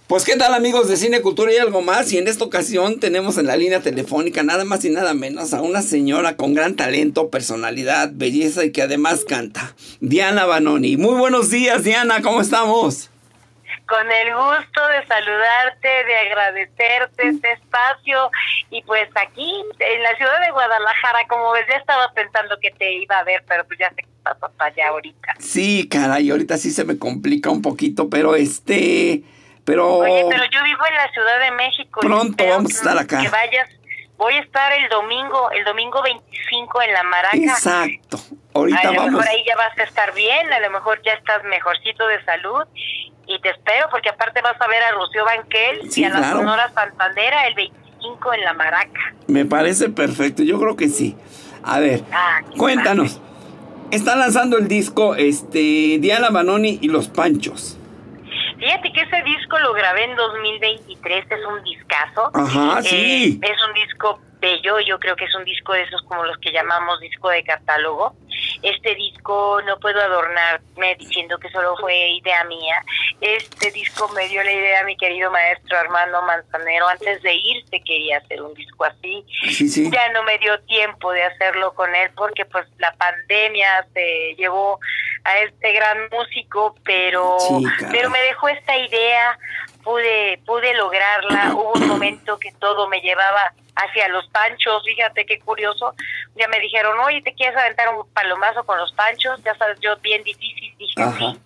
Pues qué tal, amigos de Cine, Cultura y Algo Más, y en esta ocasión tenemos en la línea telefónica nada más y nada menos a una señora con gran talento, personalidad, belleza y que además canta, Diana Vanoni. Muy buenos días, Diana, ¿cómo estamos? Con el gusto de saludarte, de agradecerte este espacio, y pues aquí en la ciudad de Guadalajara, como ves, ya estaba pensando que te iba a ver, pero pues ya sé que estás hasta allá ahorita. Sí, caray, ahorita sí se me complica un poquito, pero Oye, pero yo vivo en la Ciudad de México. Pronto vamos a estar acá. Que vayas. Voy a estar el domingo 25 en La Maraca. Exacto. Ahorita a lo vamos. mejor ahí ya vas a estar bien, a lo mejor ya estás mejorcito de salud, y te espero porque aparte vas a ver a Rocío Banquel, sí, y a la claro. Sonora Santanera el 25 en La Maraca. Me parece perfecto, yo creo que sí. A ver, cuéntanos. Está lanzando el disco Diana Vanoni y Los Panchos. Fíjate que ese disco lo grabé en 2023, es un discazo. Ajá, sí. Es un disco bello, yo creo que es un disco de esos como los que llamamos disco de catálogo. Este disco no puedo adornarme diciendo que solo fue idea mía. Este disco me dio la idea mi querido maestro Armando Manzanero. Antes de irse quería hacer un disco así. Sí. Ya no me dio tiempo de hacerlo con él porque pues la pandemia se llevó a este gran músico, pero me dejó esta idea, pude lograrla. Hubo un momento que todo me llevaba hacia Los Panchos, fíjate qué curioso. Ya me dijeron, oye, ¿te quieres aventar un palomazo con Los Panchos? Ya sabes, yo bien difícil dije sí.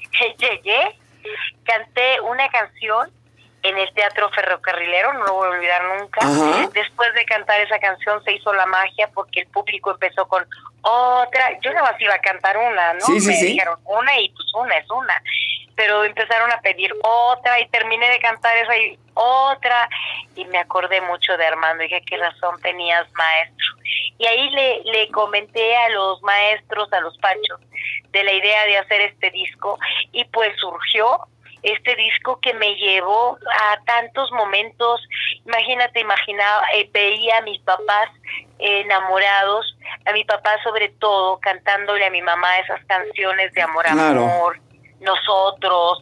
Llegué, canté una canción en el Teatro Ferrocarrilero, no lo voy a olvidar nunca. Después de cantar esa canción se hizo la magia porque el público empezó con otra. Yo nada más iba a cantar una, ¿no? Me dijeron una y pues una es una. Pero empezaron a pedir otra y terminé de cantar esa y otra, y me acordé mucho de Armando. Dije, qué razón tenías, maestro. Y ahí le comenté a los maestros, a Los Panchos, de la idea de hacer este disco, y pues surgió este disco que me llevó a tantos momentos. Imagínate, veía a mis papás enamorados, a mi papá sobre todo cantándole a mi mamá esas canciones de amor, amor, nosotros,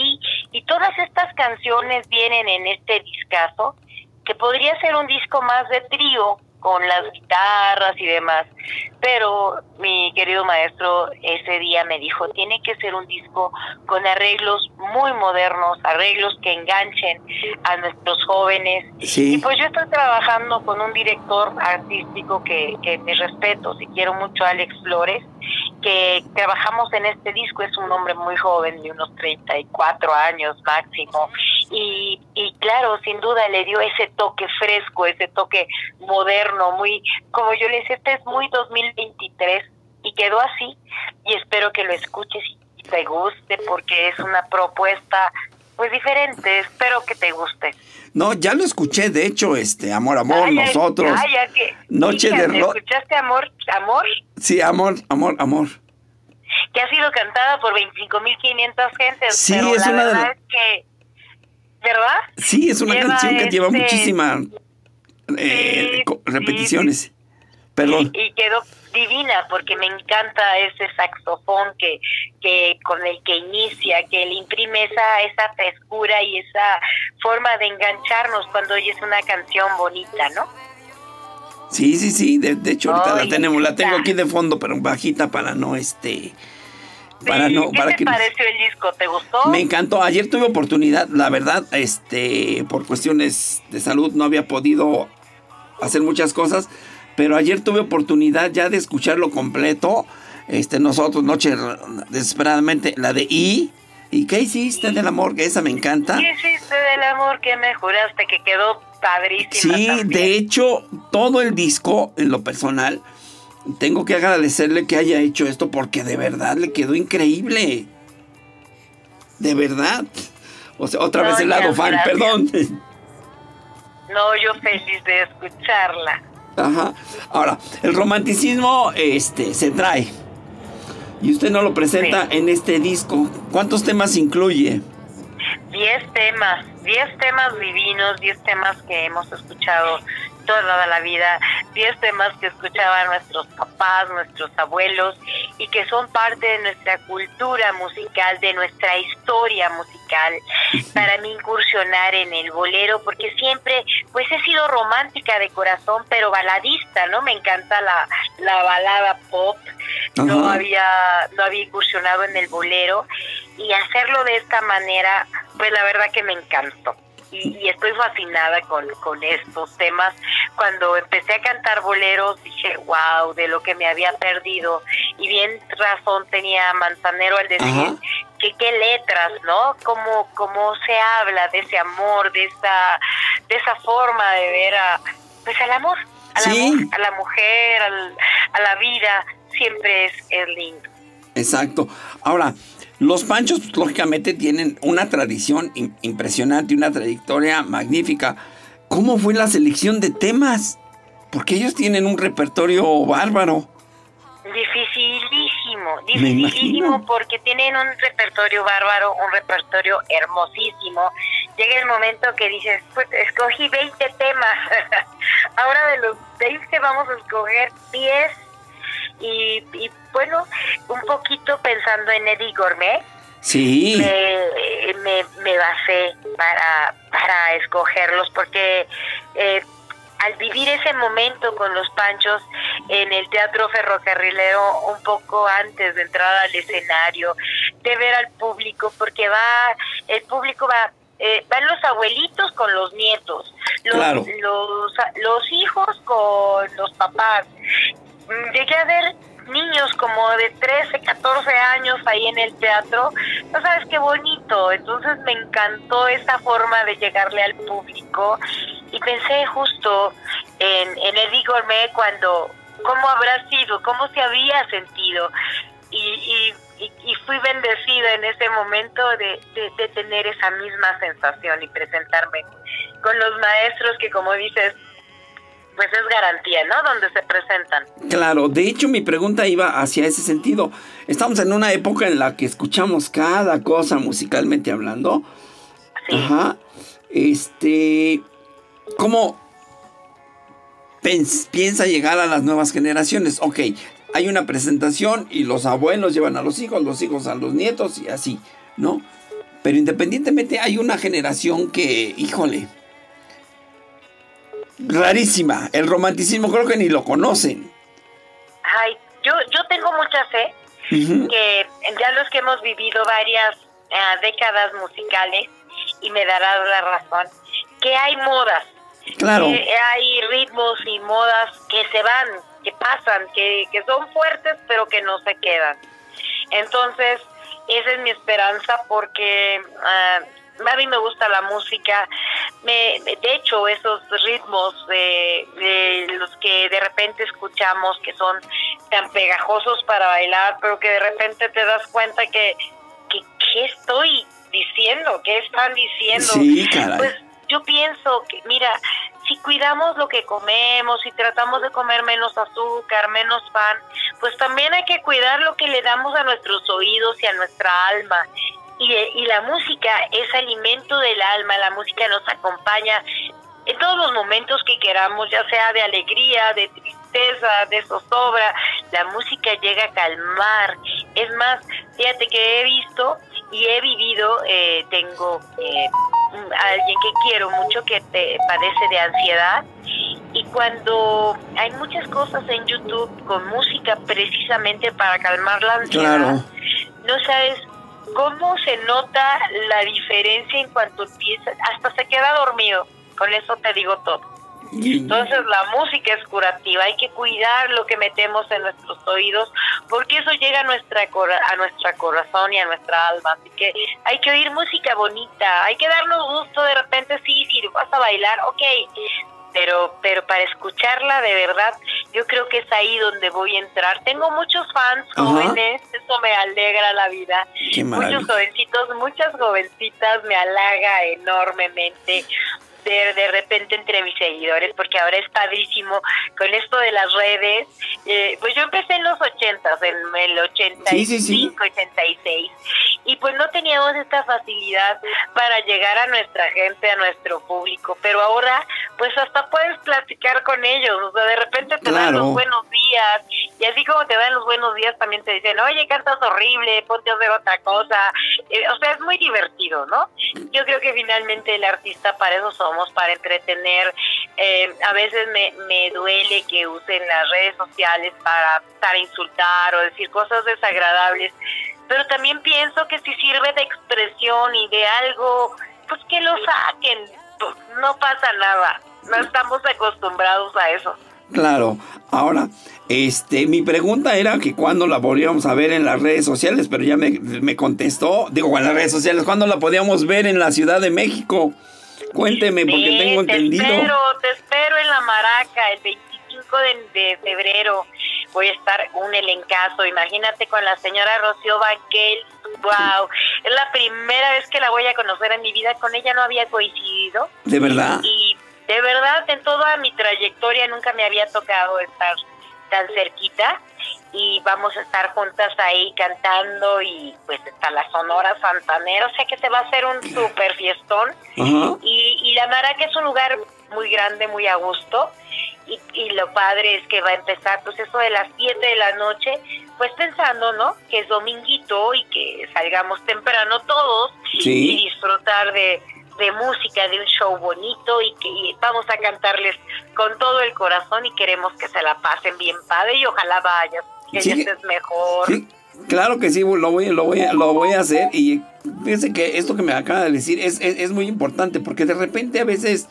y todas estas canciones vienen en este discazo, que podría ser un disco más de trío, con las guitarras y demás, pero mi querido maestro ese día me dijo, tiene que ser un disco con arreglos muy modernos, arreglos que enganchen a nuestros jóvenes. Y pues yo estoy trabajando con un director artístico que me respeto, y quiero mucho, Alex Flores, que trabajamos en este disco. Es un hombre muy joven, de unos 34 años máximo, y claro, sin duda le dio ese toque fresco, ese toque moderno, muy, como yo le decía, este es muy 2023, y quedó así, y espero que lo escuches y te guste, porque es una propuesta pues diferente. Espero que te guste. No, ya lo escuché, de hecho, Amor, Amor, Nosotros, Noche de Rock. ¿Escuchaste Amor? Sí, Amor. Que ha sido cantada por 25,500 gentes. Sí, pero es la una verdad es que, ¿verdad? Sí, es una canción que lleva muchísimas repeticiones. Perdón. Y quedó divina porque me encanta ese saxofón que con el que inicia, que le imprime esa frescura y esa forma de engancharnos cuando oyes una canción bonita, ¿no? Sí, de hecho ahorita la tengo aquí de fondo, pero bajita para no ¿Qué te pareció el disco? ¿Te gustó? Me encantó. Ayer tuve oportunidad, la verdad, por cuestiones de salud no había podido hacer muchas cosas, pero ayer tuve oportunidad ya de escucharlo completo. Nosotros, Noche Desesperadamente, la de ¿Y qué hiciste del amor? Que esa me encanta. ¿Qué hiciste del amor que me juraste? Que quedó padrísima. Sí, también. De hecho, todo el disco, en lo personal, tengo que agradecerle que haya hecho esto porque de verdad le quedó increíble. De verdad. O sea, otra vez el lado fan, perdón. No, yo feliz de escucharla. Ajá. Ahora, el romanticismo se trae. Y usted no lo presenta en este disco. ¿Cuántos temas incluye? 10 temas divinos, 10 temas que hemos escuchado toda la vida, 10 temas que escuchaban nuestros papás, nuestros abuelos, y que son parte de nuestra cultura musical, de nuestra historia musical. Para mí incursionar en el bolero, porque siempre pues he sido romántica de corazón, pero baladista, ¿no? Me encanta la balada pop. No había incursionado en el bolero, y hacerlo de esta manera, pues la verdad que me encantó. Y estoy fascinada con estos temas. Cuando empecé a cantar boleros dije, wow, de lo que me había perdido. Y bien razón tenía Manzanero al decir que qué letras, ¿no? Cómo se habla de ese amor, de esa forma de ver al amor, a la mujer, a la vida. Siempre es lindo. Exacto. Ahora, los Panchos, pues, lógicamente, tienen una tradición impresionante, una trayectoria magnífica. ¿Cómo fue la selección de temas? Porque ellos tienen un repertorio bárbaro. Dificilísimo, porque tienen un repertorio bárbaro, un repertorio hermosísimo. Llega el momento que dices, pues escogí 20 temas, ahora de los 20 vamos a escoger 10. Y bueno, un poquito pensando en Eddie Gourmet, sí, me basé para escogerlos, porque al vivir ese momento con los Panchos en el Teatro Ferrocarrilero, un poco antes de entrar al escenario, de ver al público, porque el público van los abuelitos con los nietos, los hijos con los papás. Llegué a ver niños como de 13, 14 años ahí en el teatro. No sabes qué bonito. Entonces me encantó esa forma de llegarle al público, y pensé justo en Eddie Gourmet, cómo habrá sido, cómo se había sentido, y fui bendecida en ese momento de tener esa misma sensación y presentarme con los maestros que, como dices, pues es garantía, ¿no? Donde se presentan. Claro, de hecho mi pregunta iba hacia ese sentido. Estamos en una época en la que escuchamos cada cosa musicalmente hablando. Sí. Ajá. ¿Cómo piensa llegar a las nuevas generaciones? Ok, hay una presentación y los abuelos llevan a los hijos a los nietos y así, ¿no? Pero independientemente hay una generación que, híjole, rarísima. El romanticismo creo que ni lo conocen. Ay, yo tengo mucha fe que ya los que hemos vivido varias décadas musicales, y me darás la razón, que hay modas. Claro. Que hay ritmos y modas que se van, que pasan, que son fuertes, pero que no se quedan. Entonces, esa es mi esperanza, porque a mí me gusta la música. De hecho, esos ritmos de los que de repente escuchamos, que son tan pegajosos para bailar, pero que de repente te das cuenta que ¿qué estoy diciendo? ¿Qué están diciendo? Sí, caray. Pues yo pienso que, mira, si cuidamos lo que comemos, si tratamos de comer menos azúcar, menos pan, pues también hay que cuidar lo que le damos a nuestros oídos y a nuestra alma. Y la música es alimento del alma. La música nos acompaña en todos los momentos que queramos, ya sea de alegría, de tristeza, de zozobra. La música llega a calmar. Es más, fíjate que he visto y he vivido, tengo alguien que quiero mucho que padece de ansiedad, y cuando hay muchas cosas en YouTube con música precisamente para calmar la ansiedad, claro, no sabes cómo se nota la diferencia en cuanto empieza, hasta se queda dormido. Con eso te digo todo. Entonces la música es curativa, hay que cuidar lo que metemos en nuestros oídos, porque eso llega a nuestro corazón y a nuestra alma. Así que hay que oír música bonita, hay que darnos gusto de repente, sí, si vas a bailar, ok, pero para escucharla de verdad, yo creo que es ahí donde voy a entrar. Tengo muchos fans jóvenes, eso me alegra la vida. Muchos jovencitos, muchas jovencitas, me halaga enormemente de repente entre mis seguidores, porque ahora es padrísimo con esto de las redes. Pues yo empecé en los 80s, en el 85, 86, y pues no teníamos esta facilidad para llegar a nuestra gente, a nuestro público, pero ahora pues hasta puedes platicar con ellos, o sea, de repente te dan los buenos días Y así como te dan los buenos días, también te dicen, oye, cantas horrible, ponte a hacer otra cosa. O sea, es muy divertido, ¿no? Yo creo que finalmente el artista para eso somos, para entretener. A veces me duele que usen las redes sociales para insultar o decir cosas desagradables, pero también pienso que si sirve de expresión y de algo, pues que lo saquen, no pasa nada, no estamos acostumbrados a eso. Claro. Ahora, mi pregunta era que cuándo la podríamos a ver en las redes sociales, pero ya me contestó, digo, en las redes sociales, ¿cuándo la podíamos ver en la Ciudad de México? Cuénteme, porque tengo entendido. Te espero en La Maraca el 25 de febrero. Voy a estar un elencazo, imagínate, con la señora Rocío Banquel. Wow, es la primera vez que la voy a conocer en mi vida, con ella no había coincidido. ¿De verdad? Y de verdad, en toda mi trayectoria nunca me había tocado estar tan cerquita, y vamos a estar juntas ahí cantando, y pues está la Sonora Santanera, o sea que se va a hacer un súper fiestón. Uh-huh. Y La Maraca es un lugar muy grande, muy a gusto, y lo padre es que va a empezar pues eso de las 7 de la noche, pues pensando, ¿no?, que es dominguito y que salgamos temprano todos, sí, y disfrutar de música, de un show bonito, y que vamos a cantarles con todo el corazón, y queremos que se la pasen bien padre, y ojalá vayas, que sí, estés mejor. Sí, claro que sí, lo voy a hacer. Y fíjense que esto que me acaba de decir es muy importante, porque de repente a veces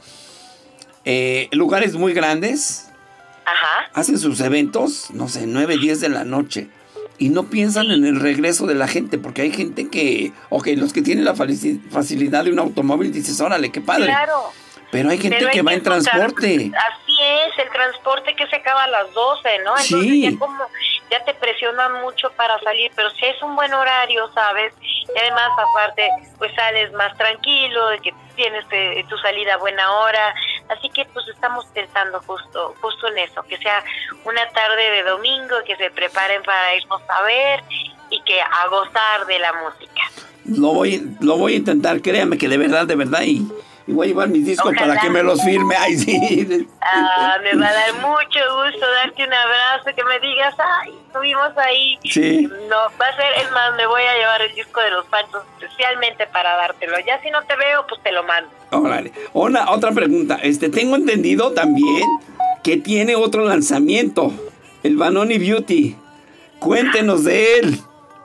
lugares muy grandes, ajá, hacen sus eventos, no sé, 9, 10 de la noche, y no piensan en el regreso de la gente, porque hay gente que, los que tienen la facilidad de un automóvil, dices, órale, qué padre. Claro. Pero hay gente que va en transporte. Así es, el transporte que se acaba a las 12, ¿no? Entonces sí, ya te presionan mucho para salir, pero si es un buen horario, ¿sabes? Y además, aparte, pues sales más tranquilo, de que tienes tu salida a buena hora. Así que pues estamos pensando justo en eso, que sea una tarde de domingo, que se preparen para irnos a ver y que a gozar de la música. Lo voy a intentar, créame que de verdad, y voy a llevar mis discos. Ojalá, para que me los firme. Ay, sí. Me va a dar mucho gusto darte un abrazo, que me digas, ay, estuvimos ahí. Sí. No, va a ser, es más, me voy a llevar el disco de Los Panchos especialmente para dártelo. Ya si no te veo, pues te lo mando. Órale. Otra pregunta. Tengo entendido también que tiene otro lanzamiento, el Vanoni Beauty. Cuéntenos de él.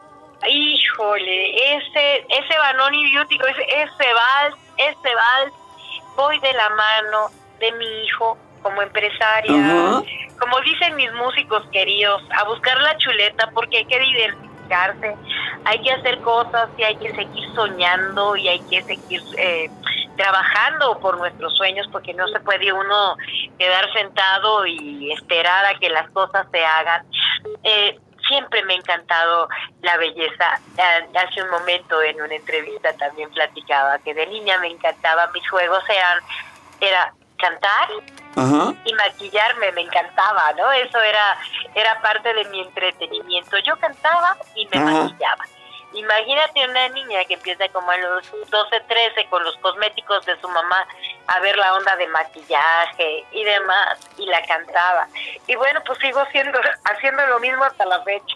Híjole, ese Vanoni Beauty, ese vals, voy de la mano de mi hijo como empresaria. Uh-huh. Como dicen mis músicos queridos, a buscar la chuleta, porque hay que diversificarse, hay que hacer cosas, y hay que seguir soñando, y hay que seguir trabajando por nuestros sueños, porque no se puede uno quedar sentado y esperar a que las cosas se hagan. Siempre me ha encantado la belleza. Hace un momento en una entrevista también platicaba que de niña me encantaba, mis juegos era cantar, uh-huh, y maquillarme, me encantaba, ¿no? Eso era parte de mi entretenimiento. Yo cantaba y me, uh-huh, maquillaba. Imagínate una niña que empieza como a los 12, 13 con los cosméticos de su mamá a ver la onda de maquillaje y demás, y la cantaba. Y bueno, pues sigo haciendo lo mismo hasta la fecha.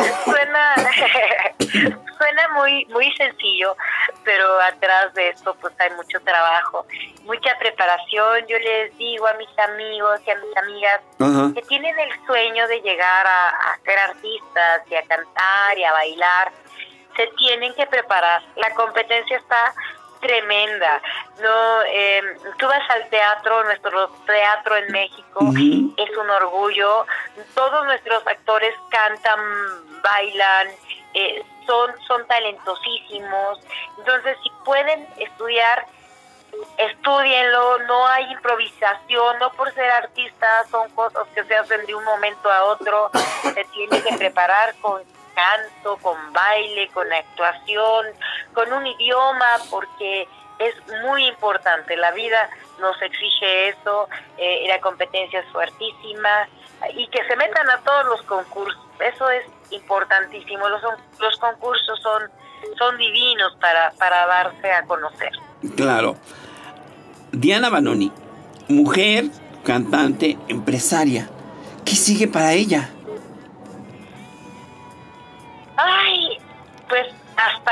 Suena muy muy sencillo, pero atrás de esto pues hay mucho trabajo, mucha preparación. Yo les digo a mis amigos y a mis amigas, uh-huh, que tienen el sueño de llegar a ser artistas y a cantar y a bailar, se tienen que preparar. La competencia está tremenda, no, tú vas al teatro, nuestro teatro en México, uh-huh, es un orgullo. Todos nuestros actores cantan, bailan, son talentosísimos. Entonces, si pueden estudiar, estúdienlo. No hay improvisación, no por ser artistas son cosas que se hacen de un momento a otro. Se tiene que preparar con canto, con baile, con actuación, con un idioma, porque es muy importante. La vida nos exige eso. La competencia es fuertísima, y que se metan a todos los concursos, eso es importantísimo. Los concursos son divinos para darse a conocer. Claro. Diana Vanoni, mujer, cantante, empresaria, ¿qué sigue para ella?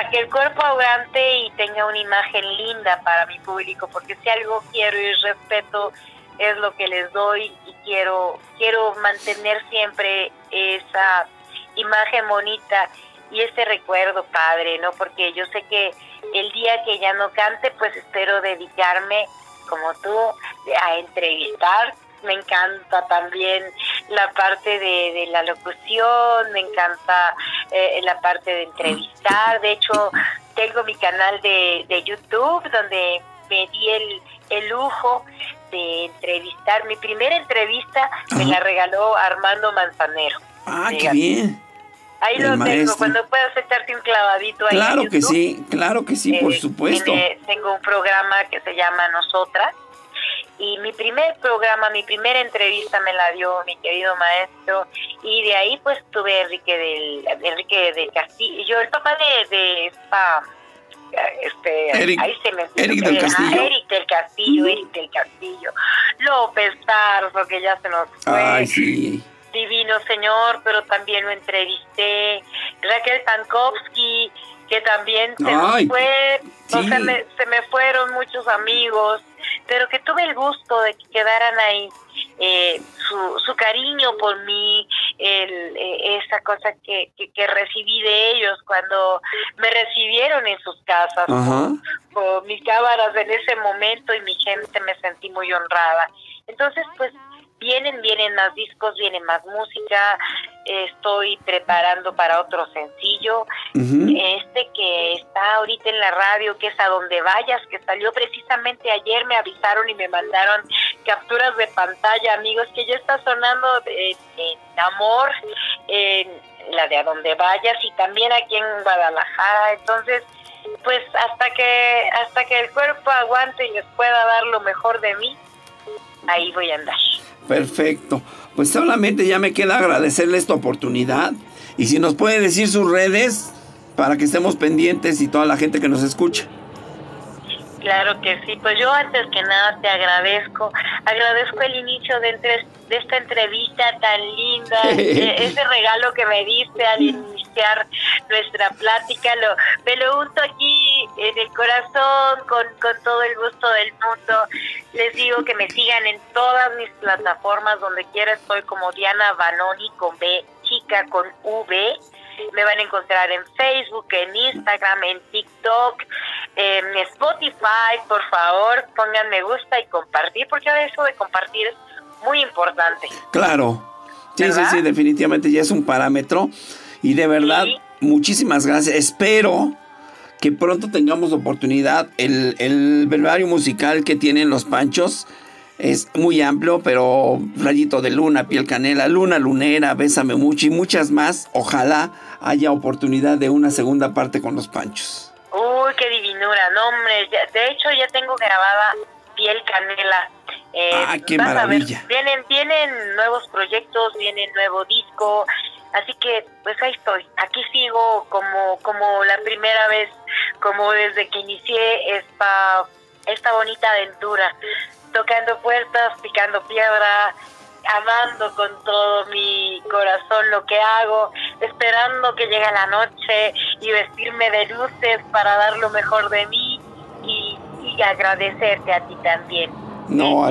a que el cuerpo aguante y tenga una imagen linda para mi público, porque si algo quiero y respeto es lo que les doy, y quiero mantener siempre esa imagen bonita y ese recuerdo padre, ¿no? Porque yo sé que el día que ya no cante, pues espero dedicarme, como tú, a entrevistar. Me encanta también la parte de la locución, me encanta la parte de entrevistar. De hecho, tengo mi canal de YouTube donde me di el lujo de entrevistar. Mi primera entrevista me la regaló Armando Manzanero. Ah, qué bien. Ahí lo tengo, cuando puedas echarte un clavadito ahí. Claro que sí, por supuesto. Tengo un programa que se llama Nosotras, y mi primera entrevista me la dio mi querido maestro, y de ahí pues tuve Enrique del Castillo, el papá de esta... Eric del Castillo. Eric del Castillo. López Tarso, que ya se nos fue. Ay, sí. Divino señor, pero también lo entrevisté. Raquel Pankowski, que también se nos fue. Sí. O sea, se me fueron muchos amigos, pero que tuve el gusto de que quedaran ahí. Su cariño por mí, esa cosa que recibí de ellos cuando me recibieron en sus casas, por mis cámaras en ese momento, y mi gente, me sentí muy honrada. Entonces, pues, vienen más discos, viene más música. Estoy preparando para otro sencillo, que está ahorita en la radio, que es A Donde Vayas, que salió precisamente ayer. Me avisaron y me mandaron capturas de pantalla, amigos, que ya está sonando en Amor, en la de A Donde Vayas, y también aquí en Guadalajara. Entonces, pues hasta que el cuerpo aguante y les pueda dar lo mejor de mí, ahí voy a andar. Perfecto. Pues solamente ya me queda agradecerle esta oportunidad. Y si nos puede decir sus redes para que estemos pendientes y toda la gente que nos escucha. Claro que sí. Pues yo antes que nada te agradezco el inicio de esta entrevista tan linda, ese regalo que me diste al iniciar nuestra plática. Me lo unto aquí en el corazón con todo el gusto del mundo. Les digo que me sigan en todas mis plataformas, donde quiera estoy como Diana Vanoni, con B chica, con V. Me van a encontrar en Facebook, en Instagram, en TikTok, en Spotify. Por favor, pongan me gusta y compartir, porque ahora eso de compartir es muy importante. Claro, sí, definitivamente ya es un parámetro. Y de verdad, muchísimas gracias. Espero que pronto tengamos oportunidad. El verbario musical que tienen los Panchos es muy amplio, pero Rayito de Luna, Piel Canela, Luna Lunera, Bésame Mucho y muchas más. Ojalá haya oportunidad de una segunda parte con los Panchos. Uy, qué divinura, no, hombre. De hecho, ya tengo grabada Piel Canela. Qué maravilla. Vienen nuevos proyectos, viene nuevo disco, así que pues ahí estoy. Aquí sigo como la primera vez, como desde que inicié esta bonita aventura, tocando puertas, picando piedra, amando con todo mi corazón lo que hago, esperando que llegue la noche y vestirme de luces para dar lo mejor de mí y agradecerte a ti también. No,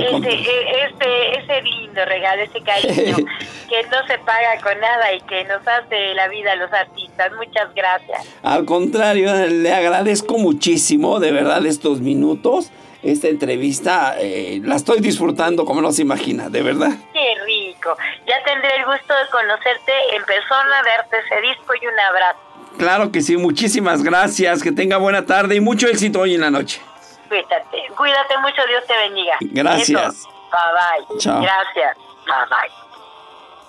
ese lindo regalo, ese cariño que no se paga con nada y que nos hace la vida a los artistas. Muchas gracias. Al contrario, le agradezco muchísimo, de verdad, estos minutos. Esta entrevista la estoy disfrutando como no se imagina, de verdad. Qué rico. Ya tendré el gusto de conocerte en persona, darte ese disco y un abrazo. Claro que sí, muchísimas gracias. Que tenga buena tarde y mucho éxito hoy en la noche. Cuídate mucho, Dios te bendiga. Gracias. Eso. Bye bye. Chao. Gracias. Bye bye.